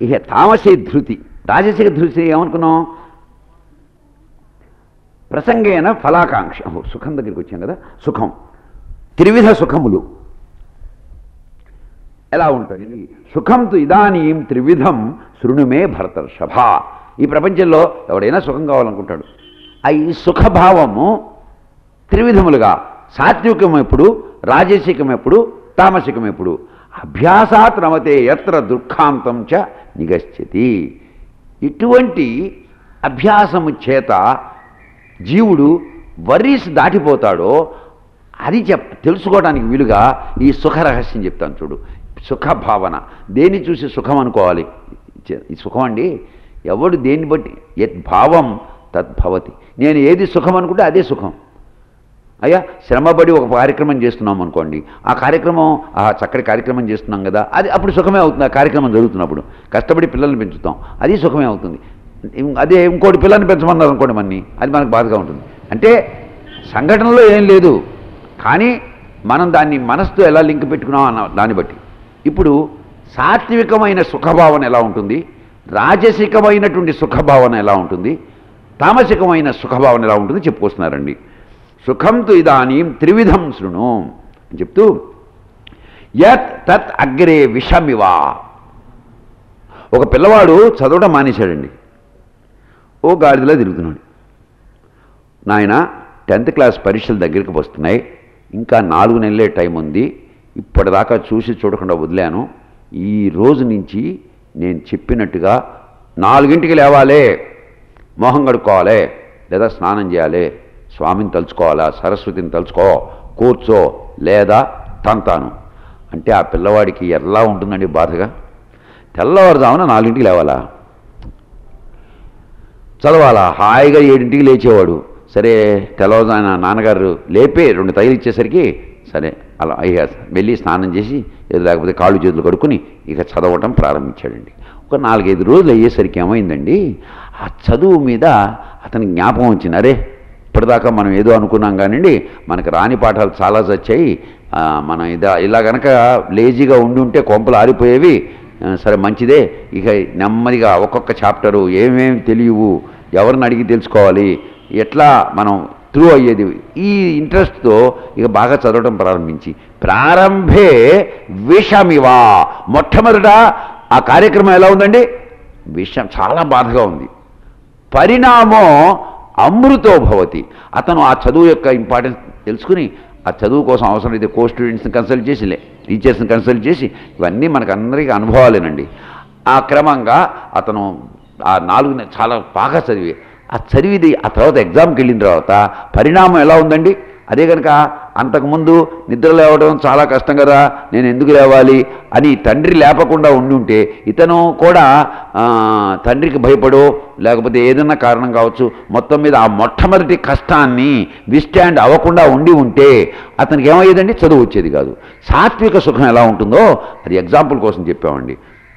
ఇక తామసీ ధృతి, రాజసిక ధృతి ఏమనుకున్నాం? ప్రసంగేన ఫలాకాంక్ష. సుఖం దగ్గరికి వచ్చాం కదా. సుఖం, త్రివిధ సుఖములు ఎలా ఉంటుంది? సుఖంతో ఇదానీం త్రివిధం శృణుమే భరతర్షభ. ఈ ప్రపంచంలో ఎవడైనా సుఖం కావాలనుకుంటాడు. ఈ సుఖభావము త్రివిధములుగా, సాత్వికం ఎప్పుడు, రాజసికం ఎప్పుడు, తామసికం ఎప్పుడు. అభ్యాసాత్ రమతే యత్ర దుఃఖాంతం చ నిగచ్చతి. ఇటువంటి అభ్యాసము చేత జీవుడు వర్రీస్ దాటిపోతాడో అది తెలుసుకోవడానికి వీలుగా ఈ సుఖ రహస్యం చెప్తాను చూడు. సుఖభావన, దేన్ని చూసి సుఖం అనుకోవాలి? ఈ సుఖం అండి, ఎవడు దేన్ని బట్టి యద్భావం తద్భవతి. నేను ఏది సుఖం అనుకుంటే అదే సుఖం. అయ్యా శ్రమపడి ఒక కార్యక్రమం చేస్తున్నాం అనుకోండి, ఆ కార్యక్రమం చక్కటి కార్యక్రమం చేస్తున్నాం కదా, అది అప్పుడు సుఖమే అవుతుంది. ఆ కార్యక్రమం జరుగుతున్నప్పుడు కష్టపడి పిల్లల్ని పెంచుతాం, అది సుఖమే అవుతుంది. అదే ఇంకోటి పిల్లల్ని పెంచమన్నారు అనుకోండి మన్ని, అది మనకు బాధగా ఉంటుంది. అంటే సంఘటనలో ఏం లేదు, కానీ మనం దాన్ని మనసుతో ఎలా లింక్ పెట్టుకున్నాం అన్న దాన్ని బట్టి. ఇప్పుడు సాత్వికమైన సుఖభావన ఎలా ఉంటుంది, రాజసికమైనటువంటి సుఖభావన ఎలా ఉంటుంది, తామసికమైన సుఖభావన ఎలా ఉంటుంది చెప్పుకొస్తున్నారండి. సుఖంతో ఇదానీం త్రివిధం శృణు అని చెప్తూ, యత్ తత్ అగ్రే విషమివా. ఒక పిల్లవాడు చదవడం మానేశాడండి, ఓ గాడిదలా తిరుగుతున్నాడు. నాయన 10th క్లాస్ పరీక్షల దగ్గరికి వస్తున్నాయి, ఇంకా 4 నెలలే టైం ఉంది, ఇప్పటిదాకా చూసి చూడకుండా వదిలాను. ఈ రోజు నుంచి నేను చెప్పినట్టుగా 4ంటికి లేవాలే, మొహం కడుక్కోవాలి, లేదా స్నానం చేయాలి, స్వామిని తలుచుకోవాలా, సరస్వతిని తలుచుకో, కూర్చో, లేదా తంతాను అంటే ఆ పిల్లవాడికి ఎలా ఉంటుందండి బాధగా. తెల్లవారుజామున 4ంటికి లేవాలా, చదవాలా, హాయిగా 7ంటికి లేచేవాడు. సరే తెల్లవారుజామున నాన్నగారు లేపే 2 తైలు ఇచ్చేసరికి సరే అలా అయ్యా వెళ్ళి స్నానం చేసి లేకపోతే కాళ్ళు చేతులు కడుక్కుని ఇక చదవటం ప్రారంభించాడండి. ఒక 4-5 రోజులు అయ్యేసరికి ఏమైందండి, ఆ చదువు మీద అతనికి జ్ఞాపకం వచ్చింది. అరే ఇప్పటిదాకా మనం ఏదో అనుకున్నాం కానివ్వండి, మనకు రాని పాఠాలు చాలా వచ్చాయి, మనం ఇలా కనుక లేజీగా ఉండి ఉంటే కొంపలు ఆరిపోయేవి. సరే మంచిదే, ఇక నెమ్మదిగా ఒక్కొక్క చాప్టరు ఏమేమి తెలియవు, ఎవరిని అడిగి తెలుసుకోవాలి, ఎట్లా మనం త్రూ అయ్యేది, ఈ ఇంట్రెస్ట్తో ఇక బాగా చదవడం ప్రారంభే విషమివా. మొట్టమొదట ఆ కార్యక్రమం ఎలా ఉందండి, విషం, చాలా బాధగా ఉంది. పరిణామం అమృతో భవతి. అతను ఆ చదువు యొక్క ఇంపార్టెన్స్ తెలుసుకుని ఆ చదువు కోసం అవసరమైతే కో స్టూడెంట్స్ని కన్సల్ట్ చేసి, టీచర్స్ని కన్సల్ట్ చేసి, ఇవన్నీ మనకు అందరికీ అనుభవాలేనండి. ఆ క్రమంగా అతను ఆ 4 నెలలు చాలా బాగా చదివి, ఆ చదివిది ఆ తర్వాత ఎగ్జామ్కి వెళ్ళిన తర్వాత పరిణామం ఎలా ఉందండి. అదే కనుక అంతకుముందు నిద్ర లేవడం చాలా కష్టం కదా, నేను ఎందుకు లేవాలి అని తండ్రి లేపకుండా ఉండి ఉంటే, ఇతను కూడా తండ్రికి భయపడో లేకపోతే ఏదన్నా కారణం కావచ్చు, మొత్తం మీద ఆ మొట్టమొదటి కష్టాన్ని విస్టాండ్ అవ్వకుండా ఉండి ఉంటే అతనికి ఏమయ్యేదండి, చదువు వచ్చేది కాదు. సాత్విక సుఖం ఎలా ఉంటుందో అది ఎగ్జాంపుల్ కోసం చెప్పామండి.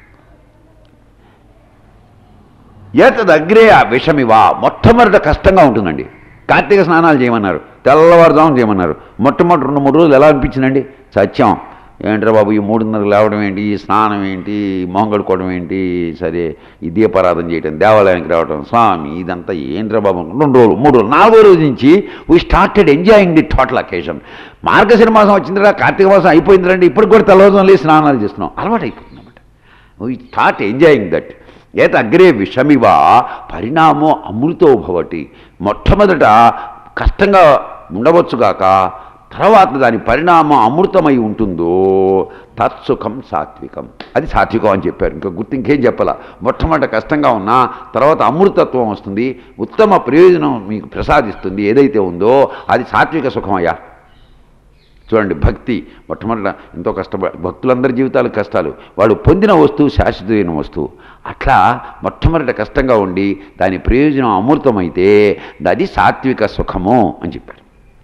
ఏతదగ్రే ఆ విషమివా, మొట్టమొదట కష్టంగా ఉంటుందండి. కార్తీక స్నానాలు చేయమన్నారు, తెల్లవారుజామున చేయమన్నారు. మొట్టమొదటి 2-3 రోజులు ఎలా అనిపించిందండి, సత్యం ఏంట్రా బాబు, ఈ 3:30 లేవడం ఏంటి, ఈ స్నానం ఏంటి, మొహం కడుక్కోవడం ఏంటి, సరే ఈ దీపారాధన చేయటం, దేవాలయానికి రావడం, స్వామి ఇదంతా ఏంట్రా బాబు. 2 రోజులు 3 రోజులు 4వ రోజు నుంచి we started enjoying the total occasion. Margashira మాసం వచ్చిందిరా, కార్తీక మాసం అయిపోయిందిరండి, ఇప్పుడు కూడా తెల్లవారుజామున లేచి స్నానాలు చేస్తున్నాం, అలవాటు అయిపోతుంది అన్నమాట. We start enjoying that. ఏత అగ్రే విషమివా పరిణామో అమృతో భవతి. మొట్టమొదట కష్టంగా ఉండవచ్చుగాక, తర్వాత దాని పరిణామం అమృతమై ఉంటుందో తత్సుఖం సాత్వికం. అది సాత్వికం అని చెప్పారు, ఇంకా ఇంకేం చెప్పాలా. మొట్టమొదట కష్టంగా ఉన్నా తర్వాత అమృతత్వం వస్తుంది, ఉత్తమ ప్రయోజనం మీకు ప్రసాదిస్తుంది, ఏదైతే ఉందో అది సాత్విక సుఖం అయ్యా. చూడండి, భక్తి మొట్టమొదట ఎంతో భక్తులందరి జీవితాలు కష్టాలు, వాళ్ళు పొందిన వస్తువు శాశ్వతమైన వస్తువు. అట్లా మొట్టమొదట కష్టంగా ఉండి దాని ప్రయోజనం అమృతమైతే అది సాత్విక సుఖము అని చెప్పారు.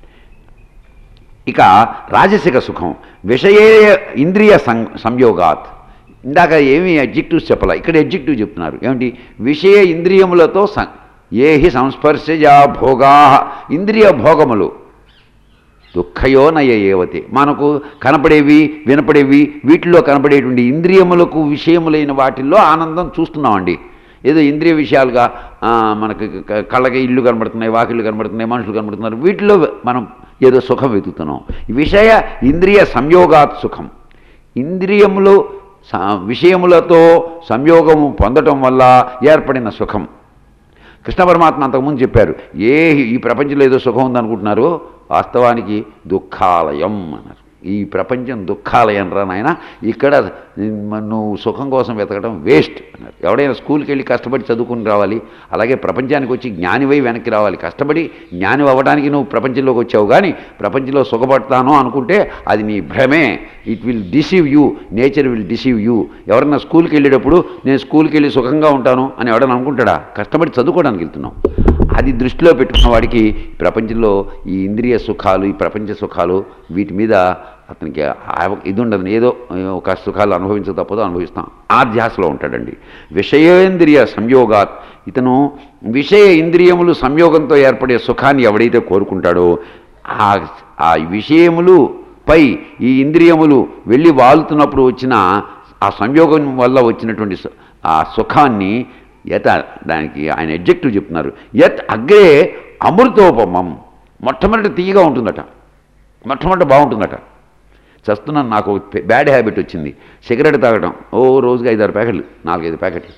ఇక రాజసిక సుఖం విషయే ఇంద్రియ సంయోగాత్. ఇందాక ఏమీ అడ్జెక్టివ్స్ చెప్పాల, ఇక్కడ అడ్జెక్టివ్ చెప్తున్నారు. ఏమిటి, విషయ ఇంద్రియములతో ఏహి సంస్పర్శజా భోగా. ఇంద్రియ భోగములు దుఃఖయోనయ ఏవతే. మనకు కనపడేవి వినపడేవి వీటిల్లో కనపడేటువంటి ఇంద్రియములకు విషయములైన వాటిల్లో ఆనందం చూస్తున్నామండి. ఏదో ఇంద్రియ విషయాలుగా మనకి కళ్ళకి ఇల్లు కనబడుతున్నాయి, వాకిళ్ళు కనబడుతున్నాయి, మనుషులు కనబడుతున్నారు, వీటిలో మనం ఏదో సుఖం వెతుకుతున్నాం. విషయ ఇంద్రియ సంయోగాత్ సుఖం. ఇంద్రియములు విషయములతో సంయోగము పొందటం వల్ల ఏర్పడిన సుఖం. కృష్ణ పరమాత్మ అంతకుముందు చెప్పారు, ఈ ప్రపంచంలో ఏదో సుఖం ఉందనుకుంటున్నారు, వాస్తవానికి దుఃఖాలయం అన్నారు. ఈ ప్రపంచం దుఃఖాలయం రా నాయన, ఇక్కడ నువ్వు సుఖం కోసం వెతకడం వేస్ట్ అన్నారు. ఎవడైనా స్కూల్కి వెళ్ళి కష్టపడి చదువుకుని రావాలి, అలాగే ప్రపంచానికి వచ్చి జ్ఞానివై వెనక్కి రావాలి. కష్టపడి జ్ఞాని అవ్వడానికి నువ్వు ప్రపంచంలోకి వచ్చావు, కానీ ప్రపంచంలో సుఖపడతాను అనుకుంటే అది నీ భ్రమే. It will deceive you, nature will deceive you. ఎవరన్నా స్కూల్కి వెళ్ళేటప్పుడు నేను స్కూల్కి వెళ్ళి సుఖంగా ఉంటాను అని ఎవడన్నా అనుకుంటాడా? కష్టపడి చదువుకోవడానికి వెళ్తున్నాం. అది దృష్టిలో పెట్టుకున్న వాడికి ప్రపంచంలో ఈ ఇంద్రియ సుఖాలు, ఈ ప్రపంచ సుఖాలు, వీటి మీద అతనికి ఇది ఉండదు. ఏదో ఒక సుఖాలు అనుభవించక తప్పదో అనుభవిస్తాం, ఆ ధ్యాసలో ఉంటాడండి. విషయేంద్రియ సంయోగాత్, ఇతను విషయ ఇంద్రియములు సంయోగంతో ఏర్పడే సుఖాన్ని ఎవడైతే కోరుకుంటాడో ఆ విషయములు పై ఈ ఇంద్రియములు వెళ్ళి వాలుతున్నప్పుడు వచ్చిన ఆ సంయోగం వల్ల వచ్చినటువంటి ఆ సుఖాన్ని దానికి ఆయన ఎడ్జెక్టివ్ చెప్తున్నారు. యత్ అగ్రే అమృతోపమం. మొట్టమొదటి తీయగా ఉంటుందట, మొట్టమొదటి బాగుంటుందట. చస్తున్నాను, నాకు బ్యాడ్ హ్యాబిట్ వచ్చింది, సిగరెట్ తాగడం. రోజుకి 5-6 ప్యాకెట్లు, 4-5 ప్యాకెట్లు.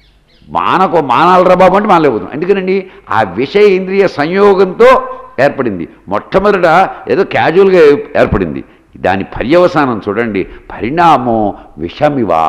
మానాలరా బాబు అంటే మానలేకపోతున్నాం. ఎందుకనండి? ఆ విషయ ఇంద్రియ సంయోగంతో ఏర్పడింది. మొట్టమొదట ఏదో క్యాజువల్గా ఏర్పడింది. దాని పర్యవసానం చూడండి, పరిణామో విషమివా.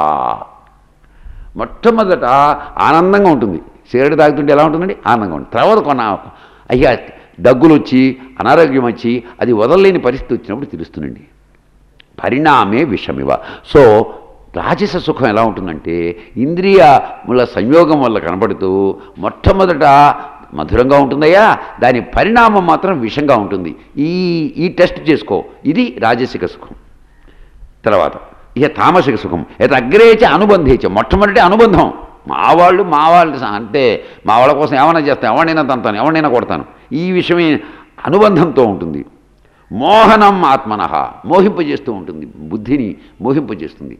మొట్టమొదట ఆనందంగా ఉంటుంది, సిగరెట్ తాగుతుంటే ఎలా ఉంటుందండి? ఆనందంగా ఉంటుంది. తర్వాత అయ్యా దగ్గులు వచ్చి అనారోగ్యం వచ్చి అది వదలలేని పరిస్థితి వచ్చినప్పుడు తెలుస్తుందండి. పరిణామే విషమివ. సో రాజస సుఖం ఎలా ఉంటుందంటే ఇంద్రియముల సంయోగం వల్ల కనబడుతూ మొట్టమొదట మధురంగా ఉంటుందయ్యా, దాని పరిణామం మాత్రం విషంగా ఉంటుంది. ఈ టెస్ట్ చేసుకో. ఇది రాజసిక సుఖం. తర్వాత ఇక తామసిక సుఖం. అయితే అగ్రేచ అనుబంధేచ. మొట్టమొదటి అనుబంధం. మా వాళ్ళు అంటే మా వాళ్ళ కోసం ఏమైనా చేస్తాను, ఎవరినైనా తంతాను, ఎవరినైనా కొడతాను, ఈ విషయమే అనుబంధంతో ఉంటుంది. మోహనం ఆత్మనః. మోహింపజేస్తూ ఉంటుంది, బుద్ధిని మోహింపజేస్తుంది,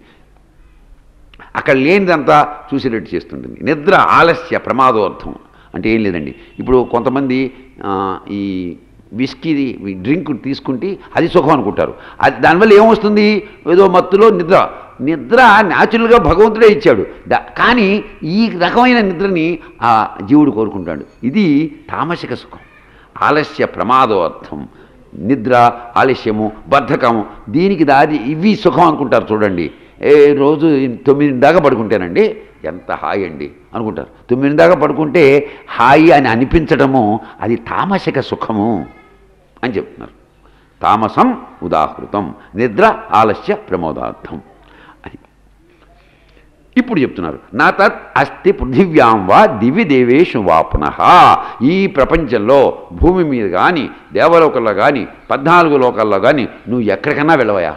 అక్కడ లేనిదంతా చూసేటట్టు చేస్తుంటుంది. నిద్ర ఆలస్య ప్రమాదోర్థం. అంటే ఏం లేదండి, ఇప్పుడు కొంతమంది ఈ విస్కీ డ్రింక్ తీసుకుంటే అది సుఖం అనుకుంటారు. అది దానివల్ల ఏమొస్తుంది? ఏదో మత్తులో నిద్ర న్యాచురల్గా భగవంతుడే ఇచ్చాడు, కానీ ఈ రకమైన నిద్రని ఆ జీవుడు కోరుకుంటాడు. ఇది తామసిక సుఖం. ఆలస్య ప్రమాదోర్థం. నిద్ర, ఆలస్యము, బద్ధకము, దీనికి దారి ఇవి సుఖం అనుకుంటారు. చూడండి, రోజు 9 దాకా పడుకుంటానండి, ఎంత హాయి అండి అనుకుంటారు. 9 దాకా పడుకుంటే హాయి అని అనిపించడము అది తామసిక సుఖము అని చెప్తున్నారు. తామసం ఉదాహృతం. నిద్ర ఆలస్య ప్రమోదార్థం అని ఇప్పుడు చెప్తున్నారు. నా తత్ అస్తి పృథివ్యాం వా దివి దేవేషు వా పునః. ఈ ప్రపంచంలో భూమి మీద కానీ దేవలోకల్లో కానీ 14 లోకాల్లో కానీ నువ్వు ఎక్కడికన్నా వెళ్ళవయా.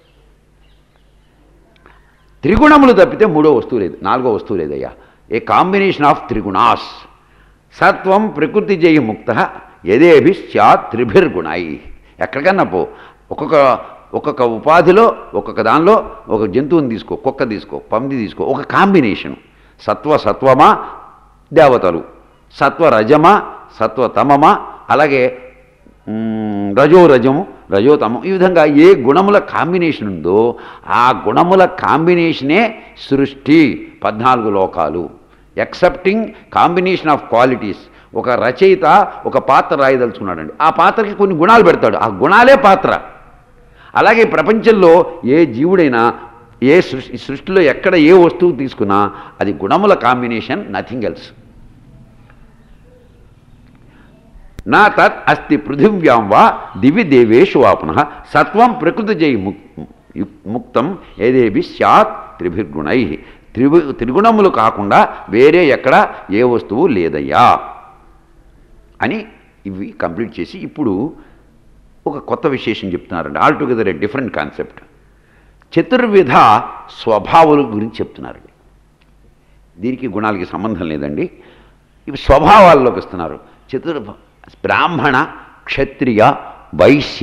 త్రిగుణములు తప్పితే 3వ వస్తువు లేదు, 4వ వస్తువు లేదయ్యా. ఏ కాంబినేషన్ ఆఫ్ త్రిగుణాస్. సత్వం ప్రకృతి జయ ముక్త యదేభి స్యాత్ త్రిభిర్గుణై. ఎక్కడికన్నా పో, ఒక్కొక్క ఉపాధిలో ఒక్కొక్క దానిలో ఒక జంతువుని తీసుకో, కుక్క తీసుకో, పంది తీసుకో, ఒక కాంబినేషను. సత్వమా దేవతలు, సత్వరజమా సత్వతమమా, అలాగే రజోరజము రజోతమం, ఈ విధంగా ఏ గుణముల కాంబినేషన్ ఉందో ఆ గుణముల కాంబినేషనే సృష్టి. 14 లోకాలు. Excepting combination of qualities. ఒక రచయిత ఒక పాత్ర రాయదలుచుకున్నాడండి, ఆ పాత్రకి కొన్ని గుణాలు పెడతాడు, ఆ గుణాలే పాత్ర. అలాగే ప్రపంచంలో ఏ జీవుడైనా ఏ సృష్టిలో ఎక్కడ ఏ వస్తువు తీసుకున్నా అది గుణముల కాంబినేషన్, నథింగ్ ఎల్స్. నా తత్ అస్తి పృథివ్యాం వా దివి దేవేషు వా పునః సత్వం ప్రకృతి జై ముక్తం ఏదేభి స్యాత్ త్రిభిర్గుణై. త్రిగుణములు కాకుండా వేరే ఎక్కడ ఏ వస్తువు లేదయ్యా అని ఇవి కంప్లీట్ చేసి ఇప్పుడు ఒక కొత్త విశేషం చెప్తున్నారండి. Altogether a different concept. చతుర్విధ స్వభావాల గురించి చెప్తున్నారండి. దీనికి గుణాలకి సంబంధం లేదండి, ఇవి స్వభావాల్లోకి వస్తున్నారు. బ్రాహ్మణ, క్షత్రియ, వైశ్య,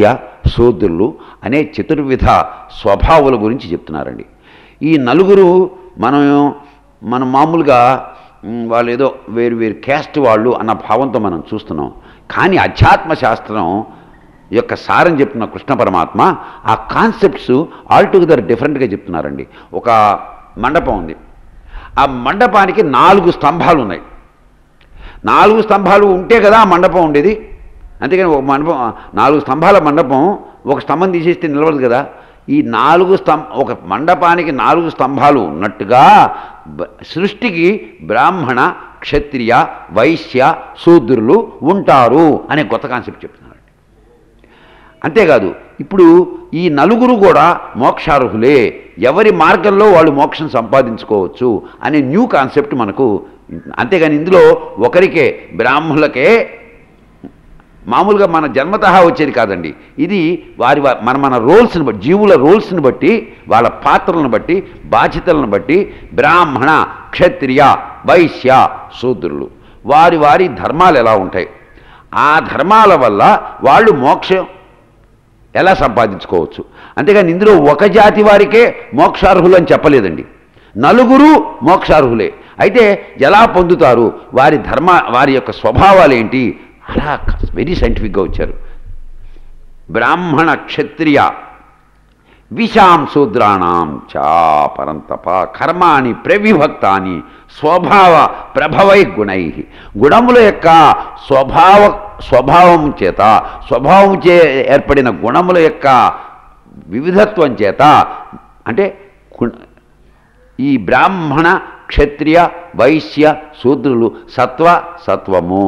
శూద్రులు అనే చతుర్విధ స్వభావాల గురించి చెప్తున్నారండి. ఈ నలుగురు మనం మామూలుగా వాళ్ళు ఏదో వేరు వేరు క్యాస్ట్ వాళ్ళు అన్న భావంతో మనం చూస్తున్నాం. కానీ అధ్యాత్మ శాస్త్రం యొక్క సారం చెప్తున్న కృష్ణ పరమాత్మ ఆ కాన్సెప్ట్స్ ఆల్టుగెదర్ డిఫరెంట్గా చెప్తున్నారండి. ఒక మండపం ఉంది. ఆ మండపానికి 4 స్తంభాలు ఉన్నాయి. 4 స్తంభాలు ఉంటే కదా ఆ మండపం ఉండేది. అంతేకాని ఒక మండపం 4 స్తంభాల మండపం ఒక స్తంభం తీసేస్తే నిలవదు కదా. ఈ 4 ఒక మండపానికి 4 స్తంభాలు ఉన్నట్టుగా సృష్టికి బ్రాహ్మణ, క్షత్రియ, వైశ్య, శూద్రులు ఉంటారు అనే కొత్త కాన్సెప్ట్ చెప్తున్నారు. అంతేకాదు ఇప్పుడు ఈ నలుగురు కూడా మోక్షార్హులే, ఎవరి మార్గంలో వాళ్ళు మోక్షం సంపాదించుకోవచ్చు అనే న్యూ కాన్సెప్ట్ మనకు. అంతేగాని ఇందులో ఒకరికే బ్రాహ్మణులకే మామూలుగా మన జన్మతహా వచ్చేది కాదండి. ఇది మన రోల్స్ని బట్టి, జీవుల రోల్స్ని బట్టి, వాళ్ళ పాత్రలను బట్టి, బాధ్యతలను బట్టి బ్రాహ్మణ, క్షత్రియ, వైశ్య, శూద్రులు వారి ధర్మాలు ఎలా ఉంటాయి, ఆ ధర్మాల వల్ల వాళ్ళు మోక్షం ఎలా సంపాదించుకోవచ్చు. అంతేగాని ఇందులో ఒక జాతి వారికే మోక్షార్హులు అని చెప్పలేదండి. నలుగురు మోక్షార్హులే. అయితే ఎలా పొందుతారు, వారి యొక్క స్వభావాలు ఏంటి, అలా వెరీ సైంటిఫిక్గా వచ్చారు. బ్రాహ్మణ, క్షత్రియ, విషాం శూద్రాణం చా పరంతప కర్మాణి ప్రవిభక్తాని స్వభావ ప్రభవై గుణై. గుణముల యొక్క స్వభావం చేత, స్వభావం చే ఏర్పడిన గుణముల యొక్క వివిధత్వం చేత, అంటే ఈ బ్రాహ్మణ, క్షత్రియ, వైశ్య, శూద్రులు సత్వము,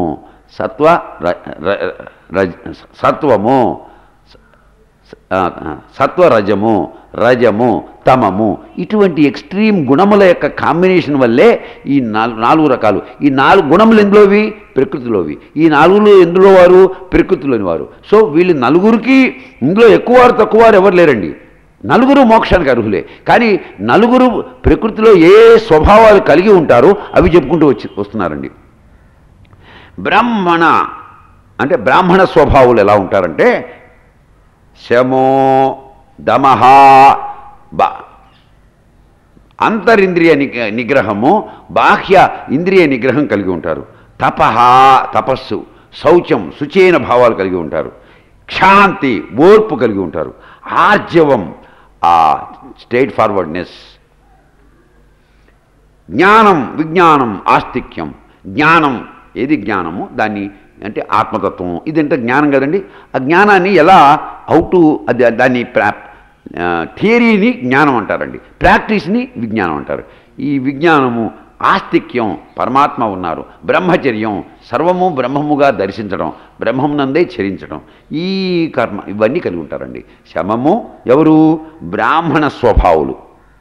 సత్వరజము, రజము, తమము ఇటువంటి ఎక్స్ట్రీమ్ గుణముల యొక్క కాంబినేషన్ వల్లే ఈ 4 రకాలు. ఈ 4 గుణములు ఎందులోవి, ప్రకృతిలోవి. ఈ 4 ఎందులో వారు, ప్రకృతిలోని వారు. సో వీళ్ళు నలుగురికి ఇందులో ఎక్కువ వారు తక్కువ వారు ఎవరు లేరండి. నలుగురు మోక్షానికి అర్హులే. కానీ నలుగురు ప్రకృతిలో ఏ స్వభావాలు కలిగి ఉంటారో అవి చెప్పుకుంటూ వస్తున్నారండి. బ్రాహ్మణ అంటే బ్రాహ్మణ స్వభావాలు ఎలా ఉంటారంటే శమో, దమహ, అంతరింద్రియ నిగ్రహము, బాహ్య ఇంద్రియ నిగ్రహం కలిగి ఉంటారు. తపస్సు, శౌచం, శుచైన భావాలు కలిగి ఉంటారు. క్షాంతి, ఓర్పు కలిగి ఉంటారు. ఆర్జవం, స్ట్రైట్ ఫార్వర్డ్నెస్. జ్ఞానం, విజ్ఞానం, ఆస్తిక్యం. జ్ఞానం, ఏది జ్ఞానము, దాన్ని అంటే ఆత్మతత్వం. ఇదంటే జ్ఞానం కదండి. ఆ జ్ఞానాన్ని ఎలా దాన్ని థియరీని జ్ఞానం అంటారండి, ప్రాక్టీస్ని విజ్ఞానం అంటారు. ఈ విజ్ఞానము, ఆస్తిక్యం, పరమాత్మ ఉన్నారు. బ్రహ్మచర్యం, సర్వము బ్రహ్మముగా దర్శించడం, బ్రహ్మమునందే చరించడం, ఈ కర్మ ఇవన్నీ కలిగి ఉంటారండి. శమము ఎవరు, బ్రాహ్మణ స్వభావులు.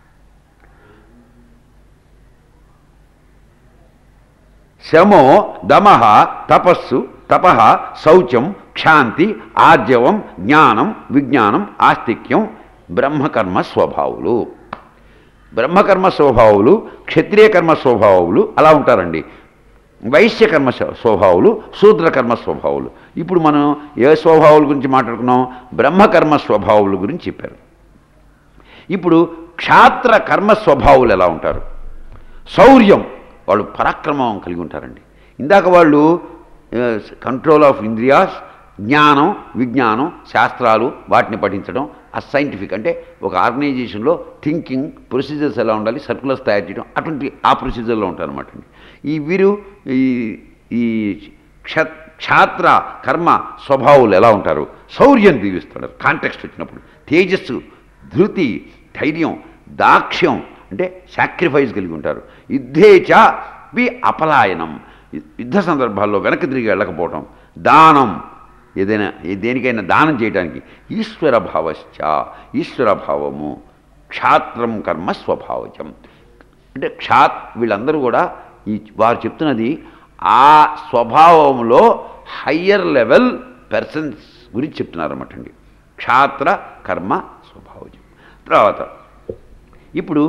శమో, దమః, తపస్సు, తపః, శౌచం, క్షాంతి, ఆర్జవం, జ్ఞానం, విజ్ఞానం, ఆస్తిక్యం బ్రహ్మకర్మ స్వభావులు. బ్రహ్మకర్మ స్వభావులు, క్షత్రియ కర్మ స్వభావులు అలా ఉంటారండి. వైశ్యకర్మ స్వభావులు, శూద్రకర్మ స్వభావులు. ఇప్పుడు మనం ఏ స్వభావాల గురించి మాట్లాడుకున్నాం, బ్రహ్మకర్మ స్వభావుల గురించి చెప్పారు. ఇప్పుడు క్షాత్ర కర్మ స్వభావులు ఎలా ఉంటారు, శౌర్యం, వాళ్ళు పరాక్రమం కలిగి ఉంటారండి. ఇందాక వాళ్ళు కంట్రోల్ ఆఫ్ ఇంద్రియాస్, జ్ఞానం, విజ్ఞానం, శాస్త్రాలు వాటిని పఠించడం, ఆ సైంటిఫిక్ అంటే ఒక ఆర్గనైజేషన్లో థింకింగ్ ప్రొసీజర్స్ ఎలా ఉండాలి, సర్కులర్స్ తయారు చేయడం, అటువంటి ఆ ప్రొసీజర్లో ఉంటారన్నమాట అండి. వీరు ఈ క్షాత్ర కర్మ స్వభావాలు ఎలా ఉంటారు, శౌర్యం దీవిస్తారు. కాంటెక్స్ట్ వచ్చినప్పుడు తేజస్సు, ధృతి, ధైర్యం, దాక్ష్యం అంటే సాక్రిఫైస్ కలిగి ఉంటారు. యుద్ధేచ అపలాయనం, యుద్ధ సందర్భాల్లో వెనక్కి తిరిగి వెళ్ళకపోవటం. దానం, ఏదైనా దేనికైనా దానం చేయడానికి. ఈశ్వర భావశ్చ, ఈశ్వర భావము. క్షాత్రం కర్మ స్వభావజం అంటే వీళ్ళందరూ కూడా వారు చెప్తున్నది ఆ స్వభావంలో హయ్యర్ లెవెల్ పర్సన్స్ గురించి చెప్తున్నారన్నమాట అండి. క్షాత్ర కర్మ స్వభావజం. తర్వాత ఇప్పుడు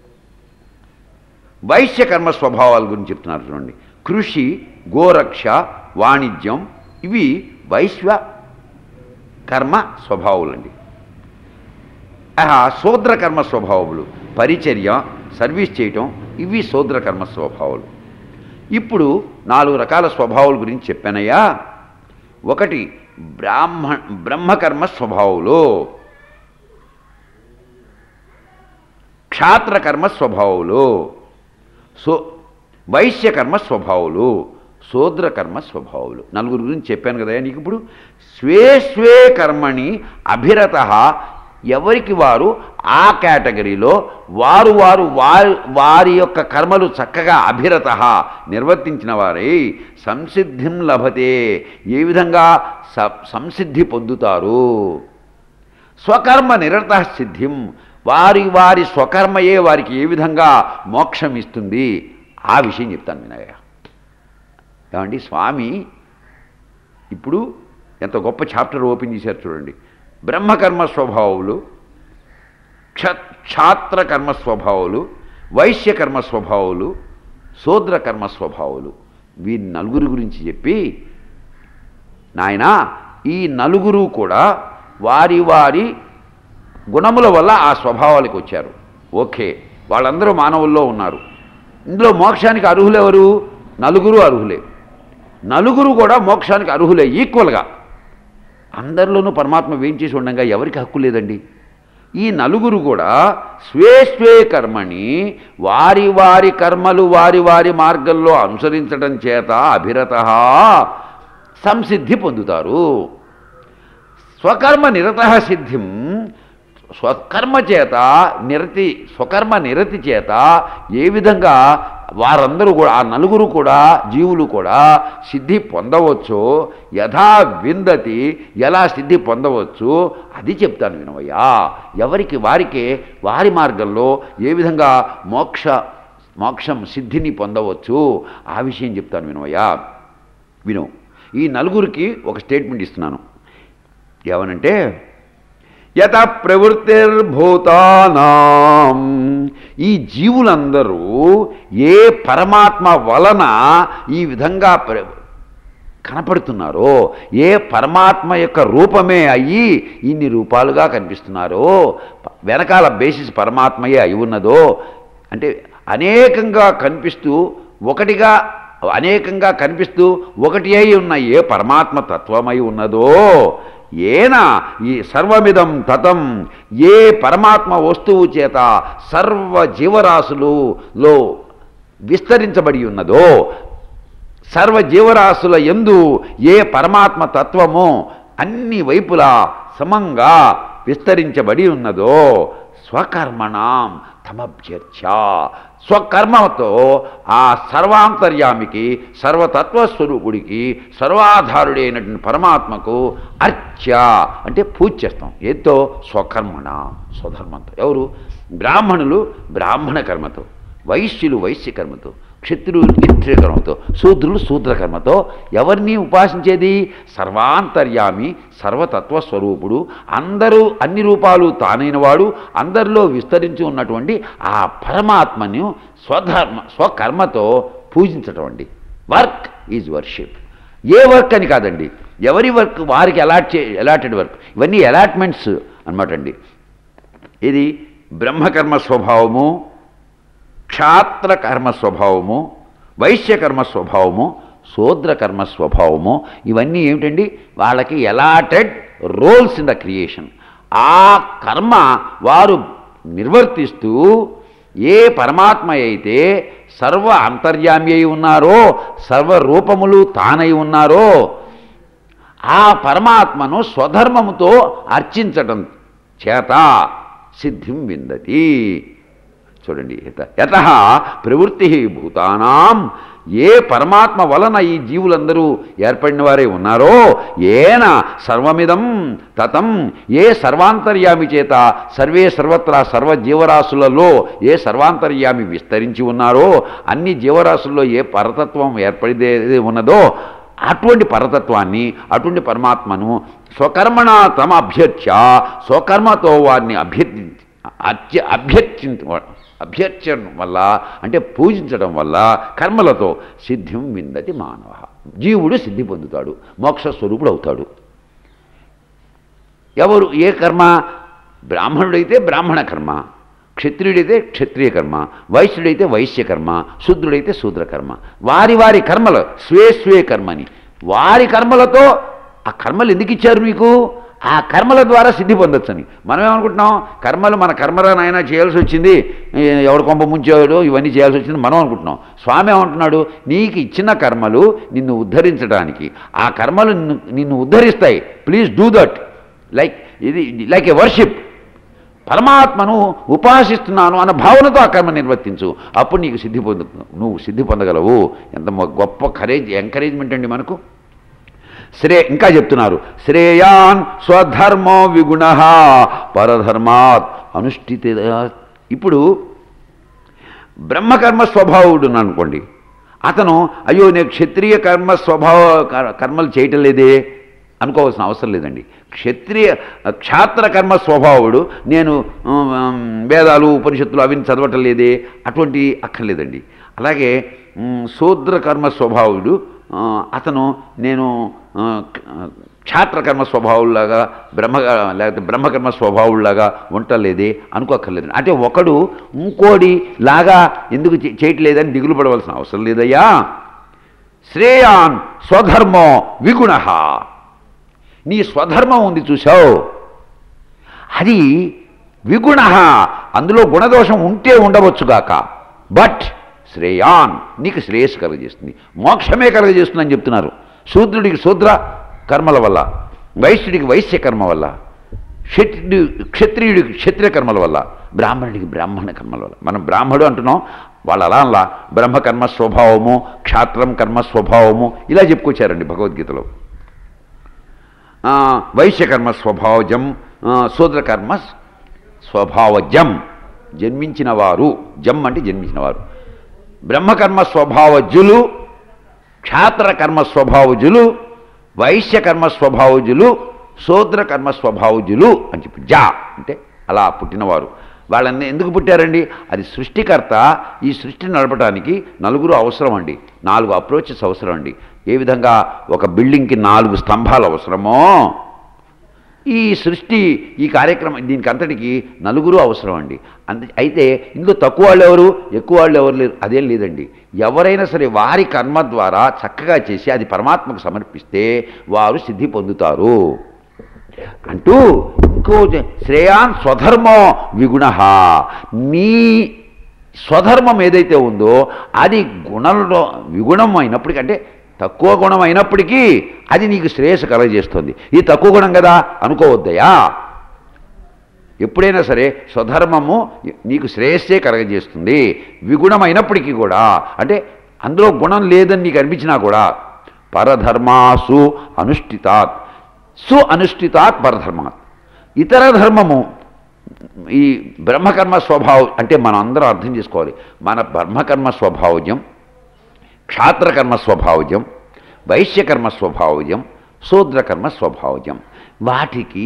వైశ్యకర్మ స్వభావాల గురించి చెప్తున్నారు చూడండి. కృషి, గోరక్ష, వాణిజ్యం ఇవి కర్మ స్వభావాలండి. శూద్ర కర్మ స్వభావములు పరిచర్య, సర్వీస్ చేయటం, ఇవి శూద్ర కర్మ స్వభావాలు. ఇప్పుడు 4 రకాల స్వభావాల గురించి చెప్పానయ్యా. ఒకటి బ్రహ్మకర్మ స్వభావాలు, క్షాత్రకర్మ స్వభావాలు, వైశ్యకర్మ స్వభావాలు, శూద్రకర్మ స్వభావాలు. 4 గురించి చెప్పాను కదా నీకు. ఇప్పుడు స్వే స్వే కర్మణి అభిరత, ఎవరికి వారు ఆ కేటగిరీలో వారి యొక్క కర్మలు చక్కగా అభిరత నిర్వర్తించిన వారై సంసిద్ధిం లభతే, ఏ విధంగా సంసిద్ధి పొందుతారు. స్వకర్మ నిరత సిద్ధిం, వారి స్వకర్మయే వారికి ఏ విధంగా మోక్షం ఇస్తుంది, ఆ విషయం చెప్తాను వినయ్య. ఏమండి స్వామి ఇప్పుడు ఎంత గొప్ప చాప్టర్ ఓపెన్ చేశారు చూడండి. బ్రహ్మకర్మ స్వభావాలు, క్షాత్రకర్మ స్వభావాలు, వైశ్యకర్మ స్వభావాలు, శూద్రకర్మ స్వభావాలు, వీరి 4 గురించి చెప్పి, నాయనా ఈ 4 కూడా వారి గుణముల వల్ల ఆ స్వభావాలకు వచ్చారు. ఓకే, వాళ్ళందరూ మానవుల్లో ఉన్నారు. ఇందులో మోక్షానికి అర్హులు ఎవరు? 4 అర్హులే. 4 కూడా మోక్షానికి అర్హులే ఈక్వల్గా. అందరిలోనూ పరమాత్మ వేయించేసి ఉండగా ఎవరికి హక్కు లేదండి. ఈ 4 కూడా స్వే స్వే కర్మని వారి కర్మలు వారి మార్గంలో అనుసరించడం చేత అభిరత సంసిద్ధి పొందుతారు. స్వకర్మ నిరత సిద్ధిం, స్వకర్మ నిరతి చేత ఏ విధంగా వారందరూ కూడా ఆ 4 కూడా జీవులు కూడా సిద్ధి పొందవచ్చో, యథా విందతి ఎలా సిద్ధి పొందవచ్చు అది చెప్తాను వినవయ్యా. ఎవరికి వారికే వారి మార్గంలో ఏ విధంగా మోక్షం సిద్ధిని పొందవచ్చు ఆ విషయం చెప్తాను వినవయ్యా. విను, ఈ 4కి ఒక స్టేట్మెంట్ ఇస్తున్నాను. ఏమనంటే యత ప్రవృత్తిర్భూతానాం, ఈ జీవులందరూ ఏ పరమాత్మ వలన ఈ విధంగా కనపడుతున్నారో, ఏ పరమాత్మ యొక్క రూపమే అయ్యి ఇన్ని రూపాలుగా కనిపిస్తున్నారో, వెనకాల బేసిస్ పరమాత్మయే అయి ఉన్నదో, అంటే అనేకంగా కనిపిస్తూ ఒకటి అయి ఉన్న ఏ పరమాత్మ తత్వమై ఉన్నదో, ఏనా ఈ సర్వమిదం తతం, ఏ పరమాత్మ వస్తువు చేత సర్వ జీవరాశులలో విస్తరించబడి ఉన్నదో, సర్వ జీవరాశుల యందు ఏ పరమాత్మ తత్వము అన్ని వైపులా సమంగా విస్తరించబడి ఉన్నదో, స్వకర్మణం తమభ్యర్చ, స్వకర్మతో ఆ సర్వాంతర్యామికి, సర్వతత్వస్వరూపుడికి, సర్వాధారుడైనటువంటి పరమాత్మకు అర్చ్య అంటే పూజ చేస్తాం. ఏదో స్వకర్మణ, స్వధర్మంతో. ఎవరు? బ్రాహ్మణులు బ్రాహ్మణ కర్మతో, వైశ్యులు వైశ్య కర్మతో, క్షత్రులు క్షత్రియ కర్మతో, శూద్రులు శూద్ర కర్మతో. ఎవరిని ఉపాసించేది? సర్వాంతర్యామి, సర్వతత్వస్వరూపుడు, అందరూ అన్ని రూపాలు తానైనవాడు, అందరిలో విస్తరించి ఉన్నటువంటి ఆ పరమాత్మను స్వకర్మతో పూజించటం అండి. Work is worship. A work అని కాదండి, ఎవరి వర్క్ వారికి అలాటెడ్ వర్క్. ఇవన్నీ అలాట్మెంట్స్ అనమాట అండి. ఇది బ్రహ్మకర్మ స్వభావము, క్షాత్రకర్మ స్వభావము, వైశ్యకర్మ స్వభావము, శూద్రకర్మ స్వభావము. ఇవన్నీ ఏమిటండి? వాళ్ళకి allotted roles in the creation. ఆ కర్మ వారు నిర్వర్తిస్తూ ఏ పరమాత్మ అయితే సర్వ అంతర్యామి అయి ఉన్నారో, సర్వరూపములు తానై ఉన్నారో, ఆ పరమాత్మను స్వధర్మముతో అర్చించటం చేత సిద్ధిం విందతి. చూడండి, యత ప్రవృత్తి భూతానాం, ఏ పరమాత్మ వలన ఈ జీవులందరూ ఏర్పడిన వారే ఉన్నారో, ఏన సర్వమిదం తతం, ఏ సర్వాంతర్యామి చేత సర్వే సర్వత్రా సర్వ జీవరాశులలో ఏ సర్వాంతర్యామి విస్తరించి ఉన్నారో, అన్ని జీవరాశుల్లో ఏ పరతత్వం ఏర్పడిదే ఉన్నదో అటువంటి పరతత్వాన్ని, అటువంటి పరమాత్మను స్వకర్మణ తమ అభ్యర్చ్య, స్వకర్మతో వారిని అభ్యర్చడం వల్ల, అంటే పూజించడం వల్ల, కర్మలతో సిద్ధిం విందతి మానవ, జీవుడు సిద్ధి పొందుతాడు, మోక్ష స్వరూపుడు అవుతాడు. ఎవరు ఏ కర్మ? బ్రాహ్మణుడైతే బ్రాహ్మణ కర్మ, క్షత్రియుడైతే క్షత్రియ కర్మ, వైశ్యుడైతే వైశ్య కర్మ, శూద్రుడైతే శూద్ర కర్మ. వారి వారి కర్మలు స్వే స్వే కర్మని, వారి కర్మలతో ఆ కర్మలు ఎందుకు ఇచ్చారు మీకు? ఆ కర్మల ద్వారా సిద్ధి పొందొచ్చని. మనం ఏమనుకుంటున్నాం? కర్మలు మన కర్మరానైనా చేయాల్సి వచ్చింది, ఎవడు కొంప ముంచాడు, ఇవన్నీ చేయాల్సి వచ్చింది మనం అనుకుంటున్నాం. స్వామి ఏమంటున్నాడు? నీకు ఇచ్చిన కర్మలు నిన్ను ఉద్ధరించడానికి, ఆ కర్మలు నిన్ను ఉద్ధరిస్తాయి. Please do that. Like a worship. పరమాత్మను ఉపాసిస్తున్నాను అన్న భావనతో ఆ కర్మ నిర్వర్తించు, అప్పుడు నీకు నువ్వు సిద్ధి పొందగలవు. ఎంత గొప్ప ఎంకరేజ్మెంట్ అండి మనకు. ఇంకా చెప్తున్నారు, శ్రేయాన్ స్వధర్మో విగుణ పరధర్మాత్ అనుష్ఠిత. ఇప్పుడు బ్రహ్మకర్మ స్వభావుడు అనుకోండి, అతను అయ్యో నేను క్షత్రియ కర్మలు చేయటం లేదే అనుకోవాల్సిన అవసరం లేదండి. క్షాత్ర కర్మ స్వభావుడు, నేను వేదాలు ఉపనిషత్తులు అవి చదవటం లేదే, అటువంటి అక్కర్లేదండి. అలాగే శూద్ర కర్మ స్వభావుడు, అతను నేను క్షాత్రకర్మ స్వభావులాగా లేకపోతే బ్రహ్మకర్మ స్వభావులాగా ఉండలేదే అనుకోక్కర్లేదు. అంటే ఒకడు ఇంకోడి లాగా ఎందుకు చేయట్లేదని దిగులు పడవలసిన అవసరం లేదయ్యా. శ్రేయాన్ స్వధర్మో విగుణ. నీ స్వధర్మం ఉంది చూసావు, అది విగుణ, అందులో గుణదోషం ఉంటే ఉండవచ్చుగాక, బట్ శ్రేయాన్ నీకు శ్రేయస్సు కలుగజేస్తుంది, మోక్షమే కలుగజేస్తుందని చెప్తున్నారు. శూద్రుడికి శూద్ర కర్మల వల్ల, వైశ్యుడికి వైశ్య కర్మ వల్ల, క్షత్రియుడికి క్షత్రియ కర్మల వల్ల, బ్రాహ్మణుడికి బ్రాహ్మణ కర్మల వల్ల. మనం బ్రాహ్మడు అంటున్నాం, వాళ్ళు అలా బ్రహ్మకర్మ స్వభావము, క్షాత్రం కర్మ స్వభావము ఇలా చెప్పుకొచ్చారండి భగవద్గీతలో. వైశ్యకర్మ స్వభావజం, శూద్రకర్మ స్వభావజం, జన్మించిన వారు, జం అంటే జన్మించిన వారు. బ్రహ్మకర్మ స్వభావజులు, క్షాత్రకర్మ స్వభావజులు, వైశ్యకర్మ స్వభావజులు, శూద్రకర్మ స్వభావజులు అని చెప్పి. జా అంటే అలా పుట్టినవారు. వాళ్ళని ఎందుకు పుట్టారండి? అది సృష్టికర్త ఈ సృష్టిని నడపడానికి నలుగురు అవసరం అండి, 4 అప్రోచెస్ అవసరం అండి. ఏ విధంగా ఒక బిల్డింగ్కి 4 స్తంభాలు అవసరమో, ఈ సృష్టి ఈ కార్యక్రమం దీనికి అంతటికి నలుగురు అవసరం అండి. అయితే ఇందులో తక్కువ వాళ్ళు ఎవరు, ఎక్కువ వాళ్ళు ఎవరు లేరు, అదేం లేదండి. ఎవరైనా సరే వారి కర్మ ద్వారా చక్కగా చేసి అది పరమాత్మకు సమర్పిస్తే వారు సిద్ధి పొందుతారు అంటూ ఇంకో శ్రేయాన్ స్వధర్మో విగుణ. నీ స్వధర్మం ఏదైతే ఉందో అది గుణంలో విగుణం అయినప్పటికీ, అంటే తక్కువ గుణం అయినప్పటికీ అది నీకు శ్రేయస్సు కలగజేస్తుంది. ఇది తక్కువ గుణం కదా అనుకోవద్దయా. ఎప్పుడైనా సరే స్వధర్మము నీకు శ్రేయస్సే కలగజేస్తుంది, విగుణమైనప్పటికీ కూడా. అంటే అందులో గుణం లేదని నీకు అనిపించినా కూడా. పరధర్మాసు అనుష్ఠితాత్, అనుష్ఠితాత్ పరధర్మాత్. ఇతర ధర్మము ఈ బ్రహ్మకర్మ స్వభావం అంటే మనం అందరం అర్థం చేసుకోవాలి. మన బ్రహ్మకర్మ స్వభావజం, క్షాత్రకర్మ స్వభావజం, వైశ్యకర్మ స్వభావజం, శూద్రకర్మ స్వభావజం. వాటికి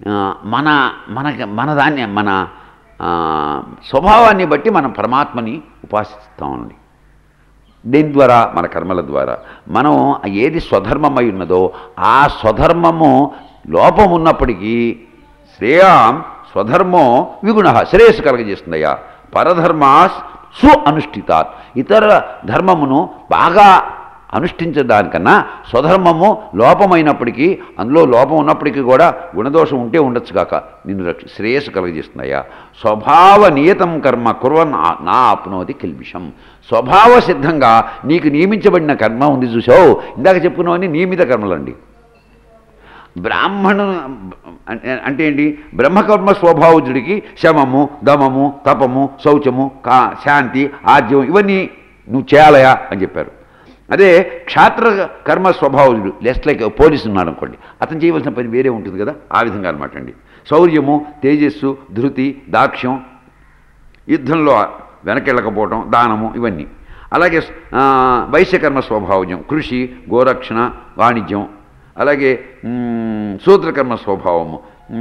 మన దాన్ని మన స్వభావాన్ని బట్టి మనం పరమాత్మని ఉపాసిస్తామండి. దేని ద్వారా? మన కర్మల ద్వారా. మనం ఏది స్వధర్మమై ఉన్నదో ఆ స్వధర్మము లోపం ఉన్నప్పటికీ శ్రేయాం స్వధర్మో విగుణ, శ్రేయస్సు కలగజేస్తుందయ్యా. పరధర్మాస్ అనుష్ఠితాత్, ఇతర ధర్మమును బాగా అనుష్ఠించడానికన్నా స్వధర్మము లోపమైనప్పటికీ, అందులో లోపం ఉన్నప్పటికీ కూడా గుణదోషం ఉంటే ఉండొచ్చు కాక నిన్ను శ్రేయస్సు కలుగజేస్తున్నాయా. స్వభావ నియతం కర్మ కుర్వన్ నా ఆప్నోతి కిల్బిషం. స్వభావ సిద్ధంగా నీకు నియమించబడిన కర్మ ఉంది చూసావు, ఇందాక చెప్పుకున్నావని నియమిత కర్మలండి. బ్రాహ్మణు అంటే ఏంటి? బ్రహ్మకర్మ స్వభావజుడికి శమము, దమము, తపము, శౌచము, శాంతి, ఆర్జవం ఇవన్నీ నువ్వు చేయాలయా అని చెప్పారు. అదే క్షాత్ర కర్మ స్వభావజుడు, లెస్ లైక్ పోలీసు ఉన్నాడు అనుకోండి, అతను చేయవలసిన పని వేరే ఉంటుంది కదా, ఆ విధంగా అనమాట అండి. శౌర్యము, తేజస్సు, ధృతి, దాక్ష్యం, యుద్ధంలో వెనకెళ్ళకపోవటం, దానము ఇవన్నీ. అలాగే వైశ్యకర్మ స్వభావజం కృషి, గోరక్షణ, వాణిజ్యం. అలాగే శూద్రకర్మ స్వభావము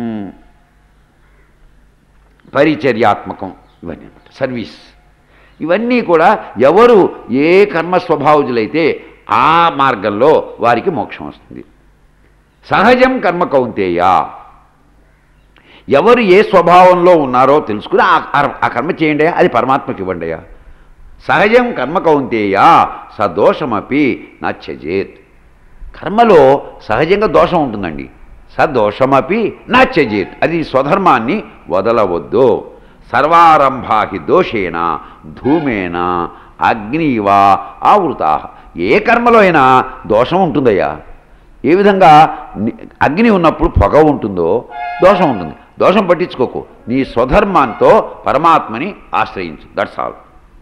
పరిచర్యాత్మకం, ఇవన్నీ సర్వీస్. ఇవన్నీ కూడా ఎవరు ఏ కర్మ స్వభావజులైతే ఆ మార్గంలో వారికి మోక్షం వస్తుంది. సహజం కర్మ కౌంతేయ, ఎవరు ఏ స్వభావంలో ఉన్నారో తెలుసుకుని ఆ కర్మ చేయండి, అది పరమాత్మకి ఇవ్వండి. సహజం కర్మ కౌంతేయ సదోషమపి నత్యజేత్. కర్మలో సహజంగా దోషం ఉంటుందండి. సదోషమపి నత్యజేత్, అది స్వధర్మాన్ని వదలవద్దు. సర్వారంభాహి దోషేణ ధూమేన అగ్నివా ఆవృతా. ఏ కర్మలో అయినా దోషం ఉంటుందయ్యా. ఏ విధంగా అగ్ని ఉన్నప్పుడు పొగ ఉంటుందో దోషం ఉంటుంది. దోషం పట్టించుకోకు, నీ స్వధర్మంతో పరమాత్మని ఆశ్రయించు, దట్స్ ఆల్.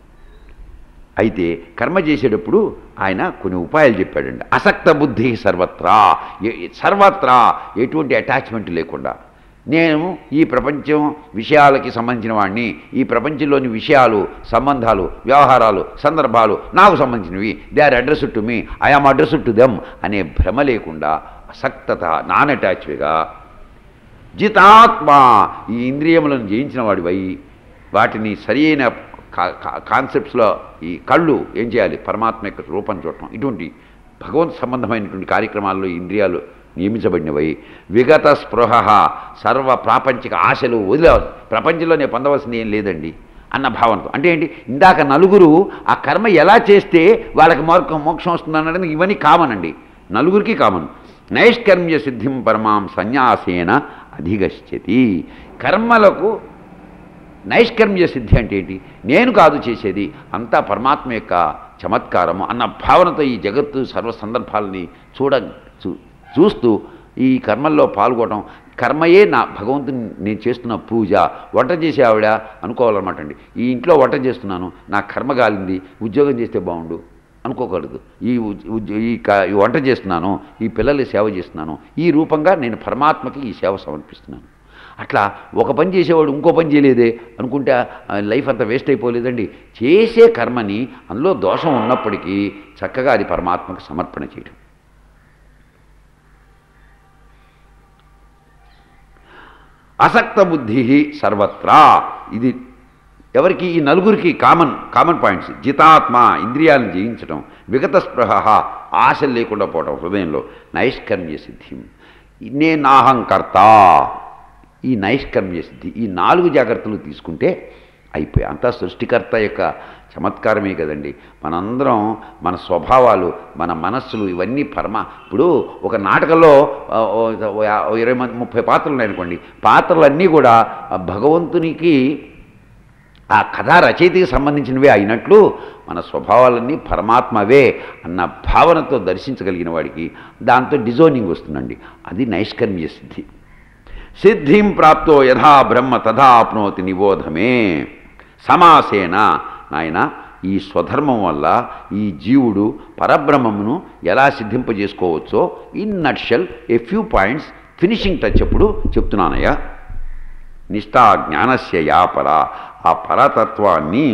అయితే కర్మ చేసేటప్పుడు ఆయన కొన్ని ఉపాయాలు చెప్పాడండి. అసక్త బుద్ధి సర్వత్రా, సర్వత్రా ఎటువంటి అటాచ్మెంట్ లేకుండా, నేను ఈ ప్రపంచం విషయాలకి సంబంధించిన వాడిని, ఈ ప్రపంచంలోని విషయాలు, సంబంధాలు, వ్యవహారాలు, సందర్భాలు నాకు సంబంధించినవి, they are addressed to me, I am addressed to them అనే భ్రమ లేకుండా అసక్తత, నాన్ అటాచ్గా, జితాత్మ, ఈ ఇంద్రియములను జయించిన వాడివై వాటిని సరైన కాన్సెప్ట్స్లో ఈ కళ్ళు ఏం చేయాలి, పరమాత్మ యొక్క రూపం చూడటం, ఇటువంటి భగవంత్ సంబంధమైనటువంటి కార్యక్రమాల్లో ఇంద్రియాలు నియమించబడినవై, విగత స్పృహ, సర్వ ప్రాపంచిక ఆశలు వదిలేవాలి, ప్రపంచంలో నేను పొందవలసింది ఏం లేదండి అన్న భావనతో. అంటే ఏంటి, ఇందాక నలుగురు ఆ కర్మ ఎలా చేస్తే వాళ్ళకి మోక్షం వస్తుందనడానికి ఇవన్నీ కామన్ అండి, నలుగురికి కామన్. నైష్కర్మ్య సిద్ధిం పరమాం సన్యాసేన అధిగచ్చతి. కర్మలకు నైష్కర్మ్య సిద్ధి అంటే ఏంటి, నేను కాదు చేసేది, అంతా పరమాత్మ యొక్క చమత్కారము అన్న భావనతో ఈ జగత్తు సర్వ సందర్భాలని చూస్తూ ఈ కర్మల్లో పాల్గొనడం. కర్మయే నా భగవంతుని నేను చేస్తున్న పూజ. వంట చేసే ఆవిడ అనుకోవాలన్నమాట అండి, ఈ ఇంట్లో వంట చేస్తున్నాను, నా కర్మ గాలింది, ఉద్యోగం చేస్తే బాగుండు అనుకోకూడదు. ఈ వంట చేస్తున్నాను, ఈ పిల్లల్ని సేవ చేస్తున్నాను, ఈ రూపంగా నేను పరమాత్మకి ఈ సేవ సమర్పిస్తున్నాను. అట్లా ఒక పని చేసేవాడు ఇంకో పని చేయలేదే అనుకుంటే లైఫ్ అంతా వేస్ట్ అయిపోలేదండి. చేసే కర్మని అందులో దోషం ఉన్నప్పటికీ చక్కగా అది పరమాత్మకు సమర్పణ చేయడం. అసక్త బుద్ధి సర్వత్రా, ఇది ఎవరికి, ఈ నలుగురికి కామన్ పాయింట్స్. జితాత్మ, ఇంద్రియాలను జయించడం. విగత స్పృహ, ఆశలు లేకుండా పోవడం హృదయంలో. నైష్కర్మ్య సిద్ధి, నేనాహంకర్త, ఈ నైష్కర్మ్య సిద్ధి, ఈ 4 జాగ్రత్తలు తీసుకుంటే అయిపోయాయి. అంతా సృష్టికర్త యొక్క చమత్కారమే కదండి. మనందరం మన స్వభావాలు, మన మనస్సులు ఇవన్నీ ఇప్పుడు ఒక నాటకంలో 20-30 పాత్రలు ఉన్నాయనుకోండి, పాత్రలన్నీ కూడా భగవంతునికి, ఆ కథా రచయితకి సంబంధించినవే అయినట్లు మన స్వభావాలన్నీ పరమాత్మవే అన్న భావనతో దర్శించగలిగిన వాడికి దాంతో డిజోనింగ్ వస్తుందండి. అది నైష్కర్మ్య సిద్ధి. సిద్ధిం ప్రాప్తో యథా బ్రహ్మ తథా ఆప్నోతి నిబోధమే. సమాసేన, నాయన ఈ స్వధర్మం వల్ల ఈ జీవుడు పరబ్రహ్మమును ఎలా సిద్ధింపజేసుకోవచ్చో in nutshell a few points finishing touch అప్పుడు చెప్తున్నానయ్యా. నిష్ఠా జ్ఞానస్య యా పర, ఆ పరతత్వాన్ని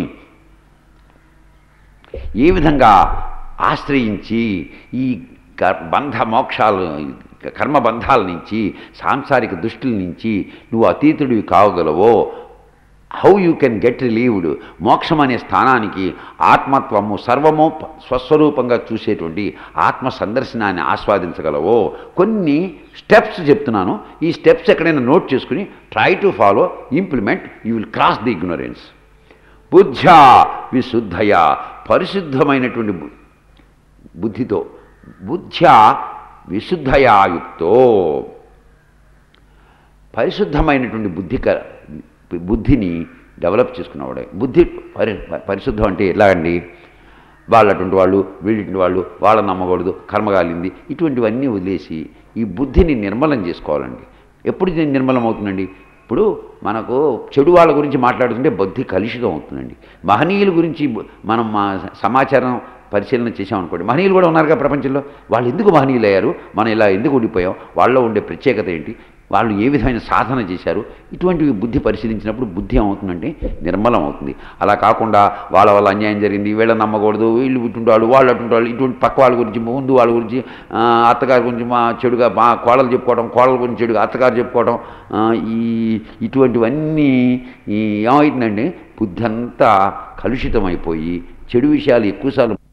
ఏ విధంగా ఆశ్రయించి ఈ బంధ మోక్షాలు, కర్మబంధాల నుంచి, సాంసారిక దృష్టిల నుంచి నువ్వు అతీతుడివి కావగలవో, how you can get relieved, మోక్షం అనే స్థానానికి ఆత్మత్వము సర్వము స్వస్వరూపంగా చూసేటువంటి ఆత్మ సందర్శనాన్ని ఆస్వాదించగలవో కొన్ని స్టెప్స్ చెప్తున్నాను. ఈ స్టెప్స్ ఎక్కడైనా నోట్ చేసుకుని try to follow, implement, you will cross the ignorance. బుద్ధ్యా విశుద్ధయా, పరిశుద్ధమైనటువంటి బుద్ధితో, బుద్ధ్యా విశుద్ధయాయుక్తో, పరిశుద్ధమైనటువంటి బుద్ధిని డెవలప్ చేసుకున్నవాడే. బుద్ధి పరిశుద్ధం అంటే ఎట్లా అండి, వాళ్ళటువంటి వాళ్ళు వీళ్ళటువంటి వాళ్ళు, వాళ్ళని నమ్మకూడదు, కర్మగాలింది, ఇటువంటివన్నీ వదిలేసి ఈ బుద్ధిని నిర్మలం చేసుకోవాలండి. ఎప్పుడు ఇది నిర్మలం అవుతుందండి, ఇప్పుడు మనకు చెడు వాళ్ళ గురించి మాట్లాడుతుంటే బుద్ధి కలుషితం అవుతుందండి. మహనీయుల గురించి మనం సమాచారం పరిశీలన చేసామనుకోండి, మహనీయులు కూడా ఉన్నారుగా ప్రపంచంలో, వాళ్ళు ఎందుకు మహనీయులు అయ్యారు, మనం ఇలా ఎందుకు ఉండిపోయాం, వాళ్ళలో ఉండే ప్రత్యేకత ఏంటి, వాళ్ళు ఏ విధమైన సాధన చేశారు, ఇటువంటివి బుద్ధి పరిశీలించినప్పుడు బుద్ధి ఏమవుతుందంటే నిర్మలం అవుతుంది. అలా కాకుండా వాళ్ళ వల్ల అన్యాయం జరిగింది, వీళ్ళని నమ్మకూడదు, వీళ్ళు ఇటువంటి వాళ్ళు, వాళ్ళు అటువంటి వాళ్ళు, ఇటువంటి పక్క వాళ్ళ గురించి, ముందు వాళ్ళ గురించి, అత్తగారి గురించి చెడుగా కోడలు చెప్పుకోవడం, కోడల గురించి చెడుగా అత్తగారు చెప్పుకోవడం, ఇటువంటివన్నీ ఏమవుతుందండి, బుద్ధి అంతా కలుషితమైపోయి చెడు విషయాలు ఎక్కువసార్లు